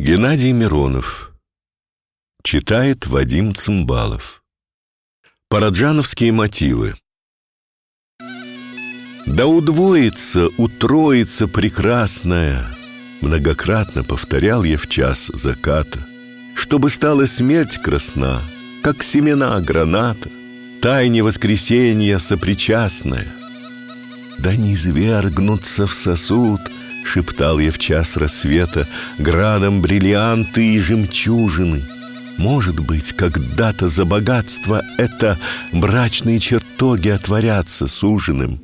Геннадий Миронов. Читает Вадим Цымбалов. Параджановские мотивы. Да удвоится, утроится прекрасная, многократно повторял я в час заката, чтобы стала смерть красна, как семена граната, тайне воскресенья сопричастная. Да низвергнутся в сосуд, шептал я в час рассвета, градом бриллианты и жемчужины. Может быть, когда-то за богатство это брачные чертоги отворятся суженым.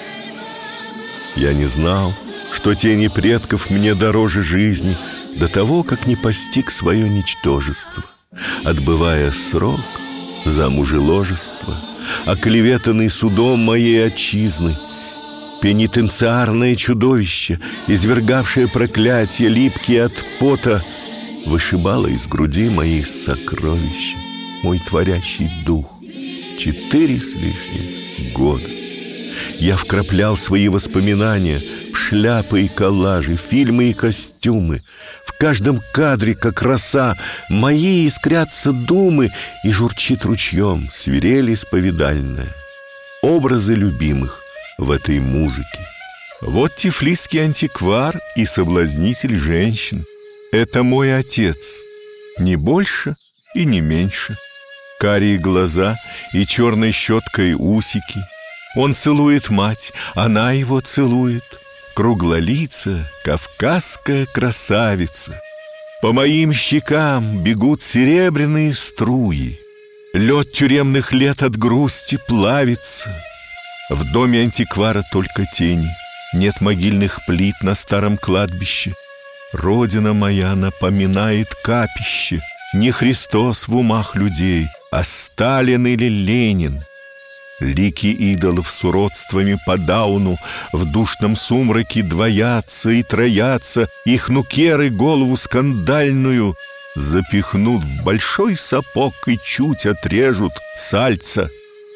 Я не знал, что тени предков мне дороже жизни, до того, как не постиг свое ничтожество, отбывая срок за мужеложество, оклеветанный судом моей отчизны. Пенитенциарное чудовище, извергавшее проклятие, липкие от пота, вышибало из груди мои сокровища, мой творящий дух. 4 с лишним года я вкраплял свои воспоминания в шляпы и коллажи, фильмы и костюмы. В каждом кадре, как роса, мои искрятся думы, и журчит ручьем свирель исповедальная. Образы любимых в этой музыке. Вот тифлисский антиквар и соблазнитель женщин. Это мой отец, не больше и не меньше. Карие глаза и черной щеткой усики. Он целует мать, она его целует. Круглолицая кавказская красавица. По моим щекам бегут серебряные струи. Лед тюремных лет от грусти плавится. В доме антиквара только тени, нет могильных плит на старом кладбище. Родина моя напоминает капище. Не Христос в умах людей, а Сталин или Ленин. Лики идолов с уродствами по Дауну в душном сумраке двоятся и троятся. Их нукеры голову скандальную запихнут в большой сапог и чуть отрежут сальца.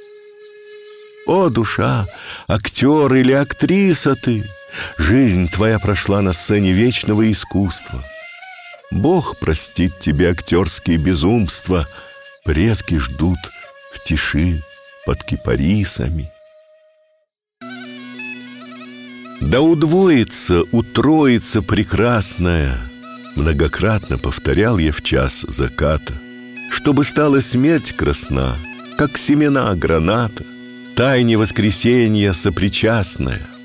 О, душа, актер или актриса ты! Жизнь твоя прошла на сцене вечного искусства. Бог простит тебе актерские безумства. Предки ждут в тиши под кипарисами. Да удвоится, утроится прекрасная, многократно повторял я в час заката, чтобы стала смерть красна, как семена граната, тайне воскресенья сопричастная.